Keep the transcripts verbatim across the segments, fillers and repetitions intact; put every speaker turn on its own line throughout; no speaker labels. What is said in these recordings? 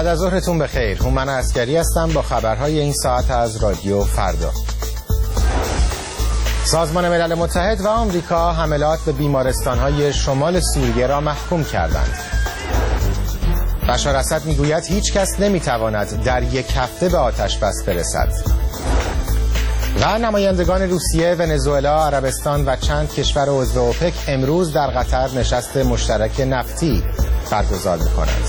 بعد از ظهرتون بخیر. هومن عسکری هستم با خبرهای این ساعت از رادیو فردا. سازمان ملل متحد و آمریکا حملات به بیمارستان‌های شمال سوریه را محکوم کردند. بشار اسد میگوید هیچ کس نمیتواند در یک هفته به آتش بس برسد. و نمایندگان روسیه، ونزوئلا، عربستان و چند کشور عضو اوپک امروز در قطر نشست مشترک نفتی برگزار می‌کنند.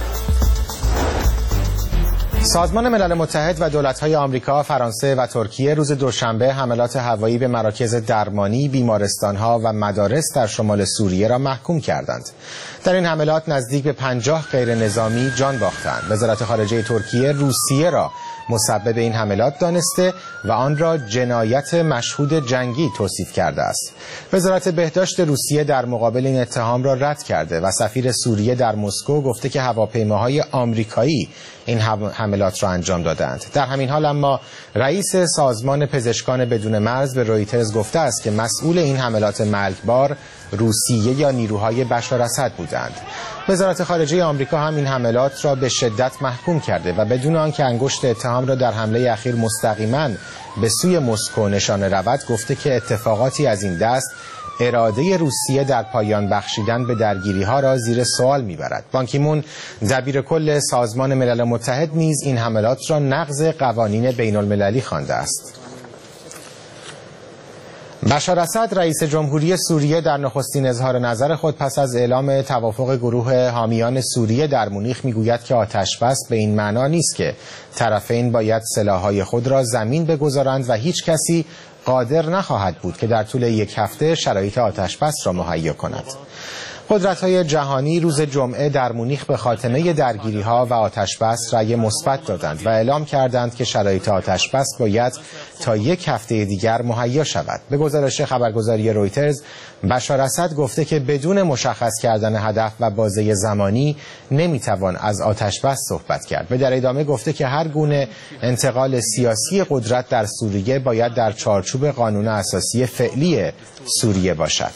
سازمان ملل متحد و دولت‌های آمریکا، فرانسه و ترکیه روز دوشنبه حملات هوایی به مراکز درمانی، بیمارستان‌ها و مدارس در شمال سوریه را محکوم کردند. در این حملات نزدیک به پنجاه غیر نظامی جان باختند. وزارت خارجه ترکیه روسیه را مسبب این حملات دانسته و آن را جنایت مشهود جنگی توصیف کرده است. وزارت بهداشت روسیه در مقابل این اتهام را رد کرده و سفیر سوریه در مسکو گفته که هواپیماهای آمریکایی این حملات را انجام دادند. در همین حال اما رئیس سازمان پزشکان بدون مرز به رویترز گفته است که مسئول این حملات مرگبار روسیه یا نیروهای بشار اسد بودند. وزارت خارجه آمریکا هم این حملات را به شدت محکوم کرده و بدون آنکه انگشت اتهام را در حمله اخیر مستقیما به سوی مسکو نشانه رود گفته که اتفاقاتی از این دست اراده روسیه در پایان بخشیدن به درگیری‌ها را زیر سوال می‌برد. بان کی مون دبیر کل سازمان ملل متحد نیز این حملات را نقض قوانین بین‌المللی خوانده است. بشار اسد رئیس جمهوری سوریه در نخستین اظهار نظر خود پس از اعلام توافق گروه حامیان سوریه در مونیخ میگوید که آتش‌بس به این معنا نیست که طرفین باید سلاح‌های خود را زمین بگذارند و هیچ کسی قادر نخواهد بود که در طول یک هفته شرایط آتش‌بس را مهیا کند. قدرت‌های جهانی روز جمعه در مونیخ به خاتمه درگیری‌ها و آتش‌بس رأی مثبت دادند و اعلام کردند که شرایط آتش‌بس باید تا یک هفته دیگر مهیا شود. به گزارش خبرگزاری رویترز، بشار اسد گفته که بدون مشخص کردن هدف و بازه زمانی نمیتوان از آتش‌بس صحبت کرد. به در ادامه گفته که هر گونه انتقال سیاسی قدرت در سوریه باید در چارچوب قانون اساسی فعلی سوریه باشد.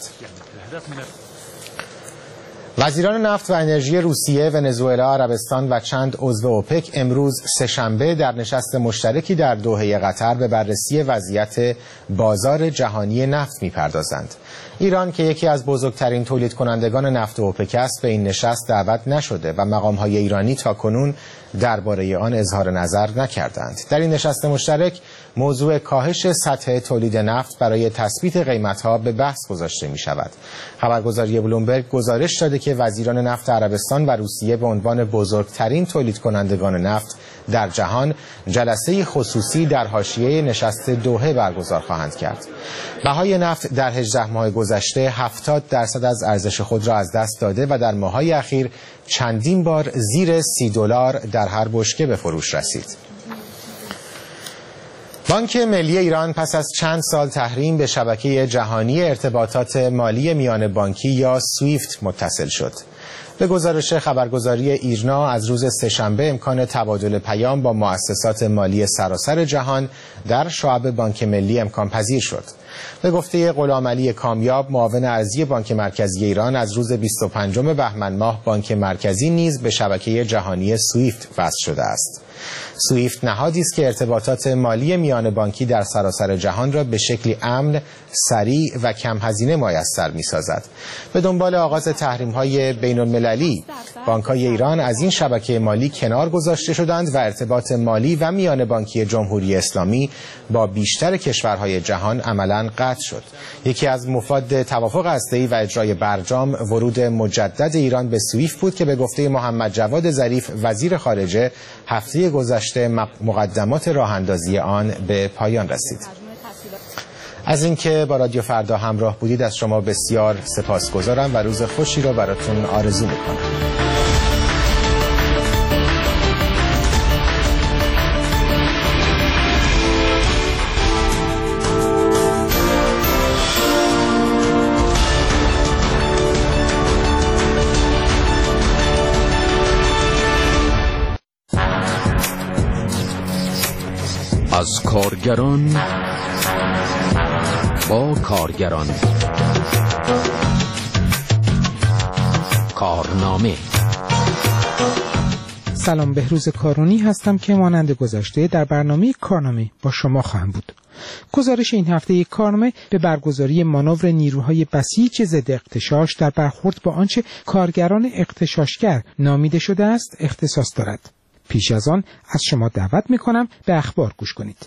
وزیران نفت و انرژی روسیه، ونزوئلا، عربستان و چند عضو اوپک امروز سه‌شنبه در نشست مشترکی در دوحه قطر به بررسی وضعیت بازار جهانی نفت می‌پردازند. ایران که یکی از بزرگترین تولید کنندگان نفت اوپک است به این نشست دعوت نشده و مقام‌های ایرانی تاکنون درباره آن اظهار نظر نکردند. در این نشست مشترک موضوع کاهش سطح تولید نفت برای تثبیت قیمت‌ها به بحث گذاشته می‌شود. خبرگزاری بلومبرگ گزارش داده که وزیران نفت عربستان و روسیه به عنوان بزرگترین تولید کنندگان نفت در جهان جلسه خصوصی در حاشیه نشست دوحه برگزار خواهند کرد. بهای نفت در هجده ماه گذشته هفتاد درصد از ارزش خود را از دست داده و در ماه‌های اخیر چندین بار زیر سی دلار در هر بشکه به فروش رسید. بانک ملی ایران پس از چند سال تحریم به شبکه جهانی ارتباطات مالی میان بانکی یا سویفت متصل شد. به گزارش خبرگزاری ایرنا از روز سه‌شنبه امکان تبادل پیام با مؤسسات مالی سراسر جهان در شعب بانک ملی امکان پذیر شد. به گفته غلامعلی کامیاب معاون ارضی بانک مرکزی ایران از روز بیست و پنجم بهمن ماه بانک مرکزی نیز به شبکه جهانی سویفت وصل شده است. سویفت نهادی است که ارتباطات مالی میان بانکی در سراسر جهان را به شکلی امن، سریع و کم هزینه میسر می‌سازد. به دنبال آغاز تحریم‌های بین‌المللی، بانک‌های ایران از این شبکه مالی کنار گذاشته شدند و ارتباط مالی و میان بانکی جمهوری اسلامی با بیشتر کشورهای جهان عملاً قطع شد. یکی از مفاد توافق هسته‌ای و اجرای برجام ورود مجدد ایران به سویفت بود که به گفته محمد جواد ظریف وزیر خارجه هفته گذشته مقدمات راه اندازی آن به پایان رسید. از اینکه با رادیو فردا همراه بودید از شما بسیار سپاسگزارم و روز خوشی را براتون آرزو میکنم.
از کارگران با کارگران، کارنامه
سلام، بهروز کارونی هستم که مانند گذشته در برنامه کارنامه با شما خواهم بود. گزارش این هفته کارنامه به برگزاری مانور نیروهای بسیج ضد اغتشاش در برخورد با آنچه کارگران اغتشاشگر نامیده شده است اختصاص دارد. پیش از آن از شما دعوت می‌کنم به اخبار گوش کنید.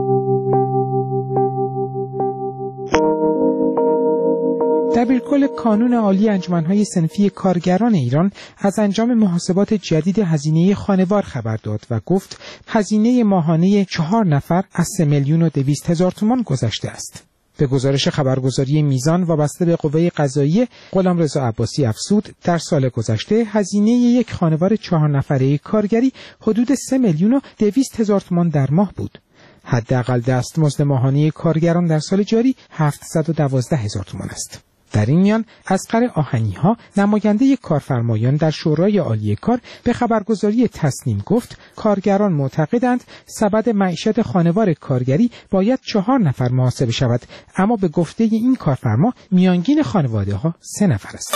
دبیرکل کانون عالی انجمن‌های صنفی کارگران ایران از انجام محاسبات جدید هزینه خانوار خبر داد و گفت هزینه ماهانه چهار نفر از سه میلیون و دویست هزار تومان گذشته است. به گزارش خبرگزاری میزان وابسته به قوه قضاییه، غلامرضا عباسی افزود در سال گذشته هزینه یک خانوار چهار نفره کارگری حدود سه میلیون و دویست هزار تومان در ماه بود. حداقل دستمزد ماهانه کارگران در سال جاری هفتصد و دوازده هزار تومان است. در این میان اصغر آهنی‌ها، نماینده کارفرمایان در شورای عالی کار، به خبرگزاری تصنیم گفت کارگران معتقدند سبد معیشت خانوار کارگری باید چهار نفر محاسبه شود، اما به گفته این کارفرما میانگین خانواده‌ها سه نفر است.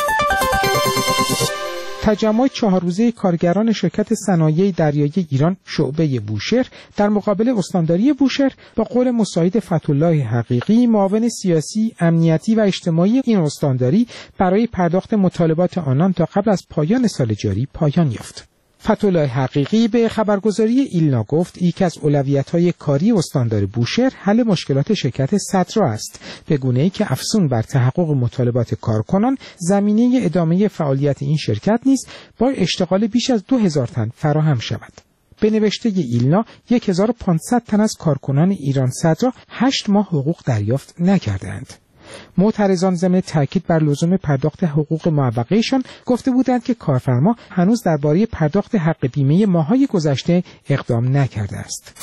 تجمع چهار روزه کارگران شرکت صنایع دریایی ایران شعبه بوشهر در مقابل استانداری بوشهر با قول مساعد فتح‌الله حقیقی، معاون سیاسی، امنیتی و اجتماعی این استانداری، برای پرداخت مطالبات آنان تا قبل از پایان سال جاری پایان یافت. فتح‌الله حقیقی به خبرگزاری ایلنا گفت یکی از اولویت‌های کاری استاندار بوشهر حل مشکلات شرکت صدرا است، به گونه‌ای که افزون بر تحقق مطالبات کارکنان، زمینه ادامه فعالیت این شرکت نیز با اشتغال بیش از دو هزار تن فراهم شود. به نوشته ایلنا یک هزار و پانصد تن از کارکنان ایران صدرا هشت ماه حقوق دریافت نکردند. معترضان ضمن تاکید بر لزوم پرداخت حقوق معوقه‌شان گفته بودند که کارفرما هنوز درباره پرداخت حق بیمه ماه‌های گذشته اقدام نکرده است.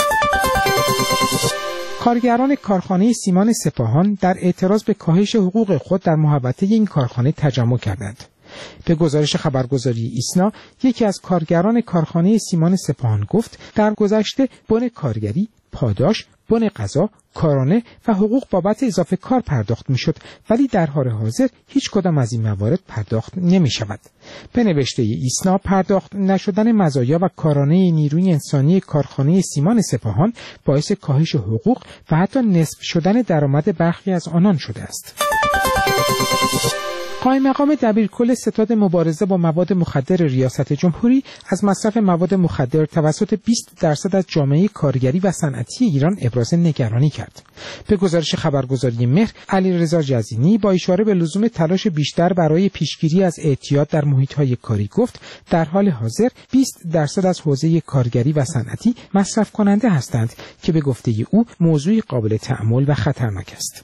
کارگران کارخانه سیمان سپاهان در اعتراض به کاهش حقوق خود در محوطه این کارخانه تجمع کردند. به گزارش خبرگزاری ایسنا، یکی از کارگران کارخانه سیمان سپاهان گفت در گذشته بن کارگری، پاداش، بن غذا، کارانه و حقوق بابت اضافه کار پرداخت میشد، ولی در حال حاضر هیچ کدام از این موارد پرداخت نمی شود. به نوشته ایسنا، پرداخت نشدن مزایا و کارانه نیروی انسانی کارخانه سیمان سپاهان باعث کاهش حقوق و حتی نصف شدن درآمد برخی از آنان شده است. قائم مقام دبیرکل ستاد مبارزه با مواد مخدر ریاست جمهوری از مصرف مواد مخدر توسط بیست درصد از جامعه کارگری و صنعتی ایران ابراز نگرانی کرد. به گزارش خبرگزاری مهر، علیرضا جزینی با اشاره به لزوم تلاش بیشتر برای پیشگیری از اعتیاد در محیط‌های کاری گفت در حال حاضر بیست درصد از حوزه کارگری و صنعتی مصرف کننده هستند که به گفته او موضوعی قابل تأمل و خطرناک است.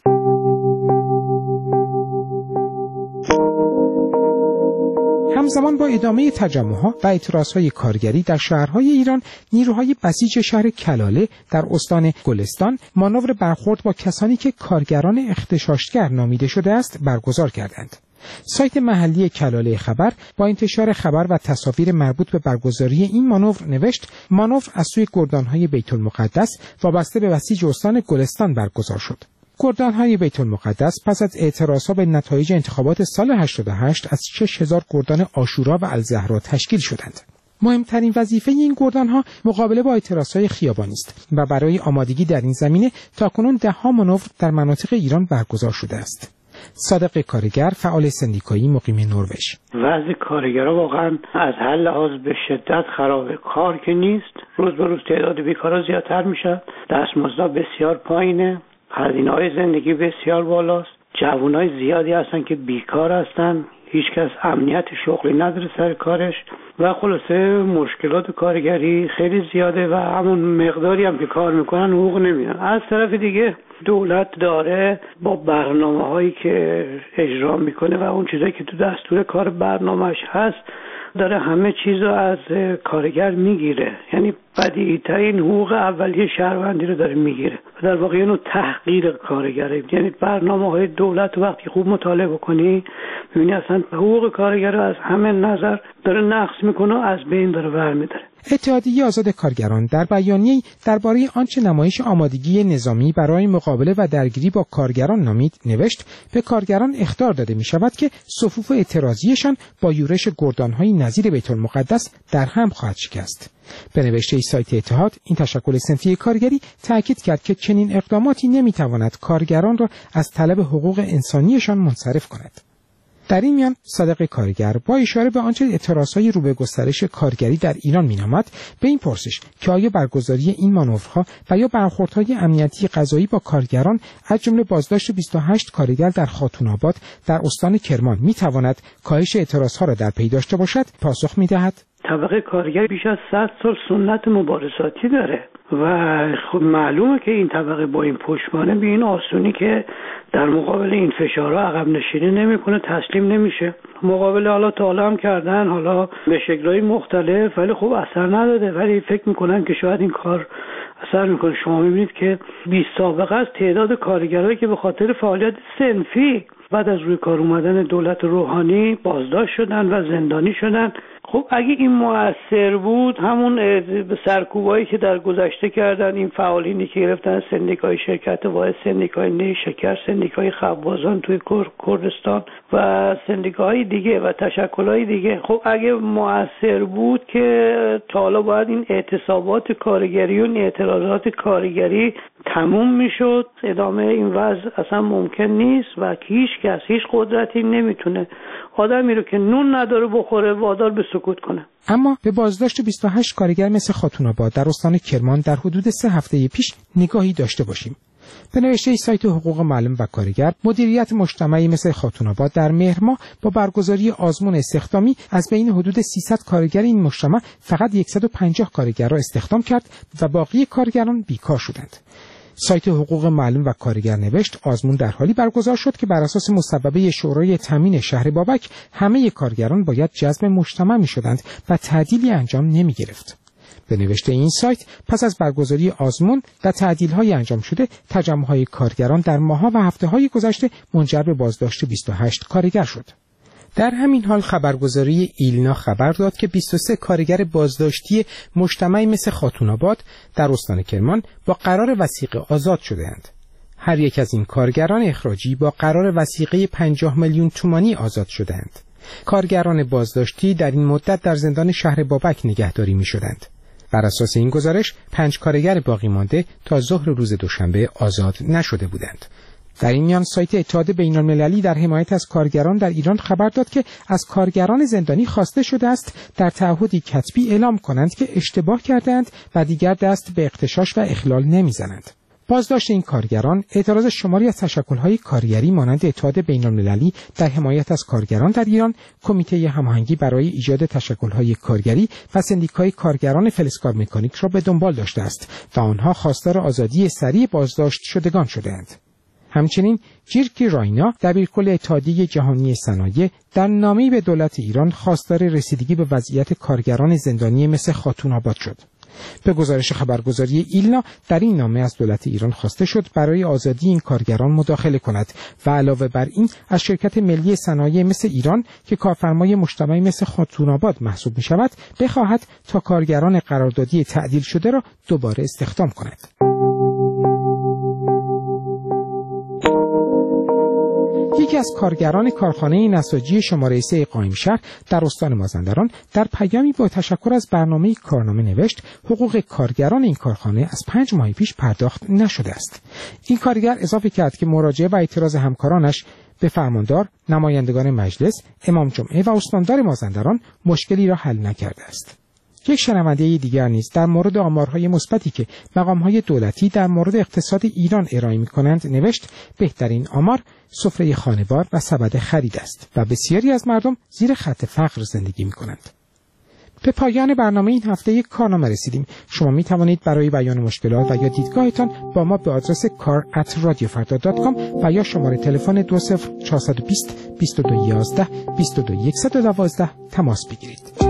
همزمان با ادامه تجمع‌ها و اعتراضهای کارگری در شهرهای ایران، نیروهای بسیج شهر کلاله در استان گلستان مانور برخورد با کسانی که کارگران اغتشاشگر نامیده شده است برگزار کردند. سایت محلی کلاله خبر با انتشار خبر و تصاویر مربوط به برگزاری این مانور نوشت مانور از سوی گردانهای بیت المقدس وابسته به بسیج استان گلستان برگزار شد. گردانهای بیت المقدس پس از اعتراضها به نتایج انتخابات سال هشتاد و هشت از شش هزار گردان عاشورا و الزهرا تشکیل شدند. مهمترین وظیفه این گردانها مقابله با اعتراضهای خیابانی است و برای آمادگی در این زمینه تاکنون ده‌ها مانور در مناطق ایران برگزار شده است. صادق کارگر، فعال سندیکایی مقیم نروژ:
وضع کارگرها واقعا از هر لحاظ به شدت خرابه. کار که نیست، روز به روز تعداد بیکارا زیادتر میشه، دستمزدها بسیار پایینه، هزینه‌های زندگی بسیار بالاست، جوانای زیادی هستن که بیکار هستن، هیچکس امنیت شغلی نداره سر کارش و خلاصه مشکلات کارگری خیلی زیاده و همون مقداری هم که کار میکنن حقوق نمیدن. از طرف دیگه دولت داره با برنامه‌هایی که اجرا میکنه و اون چیزایی که تو دستور کار برنامه‌اش هست داره همه چیزو از کارگر میگیره، یعنی بدیهی‌ترین حقوق اولیه شهروندی رو داره میگیره و در واقع اینو تحقیر کارگره. یعنی برنامه‌های دولت وقتی خوب مطالعه بکنی می‌بینی اصلا حقوق کارگر رو از همه نظر داره نقض میکنه و از بین داره برمی‌داره.
اتحادیه آزاد کارگران در بیانیه‌ای درباره آنچه نمایش آمادگی نظامی برای مقابله و درگیری با کارگران نامید نوشت به کارگران اخطار داده می شود که صفوف اعتراضیشان با یورش گردان‌های نظیر بیت المقدس در هم خواهد شکست. به نوشته سایت اتحاد، این تشکل صنفی کارگری تأکید کرد که چنین اقداماتی نمی‌تواند کارگران را از طلب حقوق انسانیشان منصرف کند. در این میان صادق کارگر با اشاره به آنچه اعتراضهای رو به گسترش کارگری در ایران مینامد به این پرسش که آیا برگزاری این مانورها و یا برخوردهای امنیتی قضایی با کارگران از جمله بازداشت بیست و هشت کارگر در خاتون آباد در استان کرمان میتواند کاهش اعتراضها را در پی داشته باشد، پاسخ میدهد
طبقه کارگر بیش از صد سال سنت مبارزاتی داره و خب معلومه که این طبقه با این پشتوانه به این آسونی که در مقابل این فشارها عقب نشینی نمیکنه، تسلیم نمیشه. مقابله حالا تا حالا هم کردن، حالا به شکل‌های مختلف، ولی خب اثر نداده. ولی فکر میکنن که شاید این کار اثر میکنه. شما میبینید که بی سابقه است تعداد کارگرایی که به خاطر فعالیت صنفی بعد از روی کار اومدن دولت روحانی بازداشت شدن و زندانی شدن. خب اگه این مؤثر بود، همون سرکوبایی که در گذشته کردن این فعالینی که گرفتن سندیکای شرکت واحد، سندیکای نی شکر، سندیکای خبازان توی کردستان و سندیکاهای دیگه و تشکل‌های دیگه، خب اگه مؤثر بود که تا حالا باید این اعتصابات کارگری و اعتراضات کارگری تموم میشد. ادامه این وضع اصلا ممکن نیست و هیچ کس هیچ قدرتی نمیتونه آدمی رو که نون نداره بخوره وادار به سکوت کنه.
اما به بازداشت بیست و هشت کارگر مثل خاتون آباد در استان کرمان در حدود سه هفته پیش نگاهی داشته باشیم. به نوشته سایت حقوق معلم و کارگر، مدیریت مجتمعی مثل خاتون آباد در مهر ماه با برگزاری آزمون استخدامی از بین حدود سیصد کارگر این مجتمع فقط صد و پنجاه کارگر را استخدام کرد و باقی کارگران بیکار شدند. سایت حقوق معلم و کارگر نوشت آزمون در حالی برگزار شد که بر اساس مصوبه شورای تامین شهر بابک همه کارگران باید جذب مجتمع می شدند و تعدیلی انجام نمی گرفت. به نوشته این سایت پس از برگزاری آزمون و تعدیل‌های انجام شده، تجمع‌های کارگران در ماه‌ها و هفته‌های گذشته منجر به بازداشت بیست و هشت کارگر شد. در همین حال خبرگزاری ایلنا خبر داد که بیست و سه کارگر بازداشتی مجتمعی مثل خاتون آباد در استان کرمان با قرار وثیقه آزاد شده‌اند. هر یک از این کارگران اخراجی با قرار وثیقه پنجاه میلیون تومانی آزاد شده‌اند. کارگران بازداشتی در این مدت در زندان شهر بابک نگهداری می‌شدند. بر اساس این گزارش پنج کارگر باقی مانده تا ظهر روز دوشنبه آزاد نشده بودند. در این میان سایت اتحاد بین‌المللی در حمایت از کارگران در ایران خبر داد که از کارگران زندانی خواسته شده است در تعهدی کتبی اعلام کنند که اشتباه کردند و دیگر دست به اغتشاش و اخلال نمیزنند. بازداشت این کارگران اعتراض شماری از تشکل‌های کارگری مانند اتحاد بین‌المللی در حمایت از کارگران در ایران، کمیته هماهنگی برای ایجاد تشکل‌های کارگری و سندیکای کارگران فلزکار مکانیک را به دنبال داشته است و آنها خواستار آزادی سریع بازداشت شدگان شده‌اند. همچنین جیرکی راینا دبیرکل اتحادیه جهانی صنایع در نامه‌ای به دولت ایران خواستار رسیدگی به وضعیت کارگران زندانی مثل خاتون آباد شد. به گزارش خبرگزاری ایلنا در این نامه از دولت ایران خواسته شد برای آزادی این کارگران مداخله کند و علاوه بر این از شرکت ملی صنایع مثل ایران که کارفرمای مجتمعی مثل خاتون آباد محسوب می شود بخواهد تا کارگران قراردادی تعدیل شده را دوباره استخدام کند. یکی از کارگران کارخانه نساجی شماره سه قائمشهر در استان مازندران در پیامی با تشکر از برنامه کارنامه نوشت حقوق کارگران این کارخانه از پنج ماه پیش پرداخت نشده است. این کارگر اضافه کرد که مراجعه و اعتراض همکارانش به فرماندار، نمایندگان مجلس، امام جمعه و استاندار مازندران مشکلی را حل نکرده است. یک شنونده دیگر نیز در مورد آمارهای مثبتی که مقامهای دولتی در مورد اقتصاد ایران ارائه می‌کنند نوشت بهترین آمار سفره خانوار و سبد خرید است و بسیاری از مردم زیر خط فقر زندگی می‌کنند. به پایان برنامه این هفته یک کارنامه رسیدیم. شما می توانید برای بیان مشکلات و یا دیدگاهتان با ما به آدرس کار ات رادیو فردا دات کام و یا شماره تلفن دو صفر چهار دو صفر بیست بیست و دو یازده بیست و دو صد و دوازده تماس بگیرید.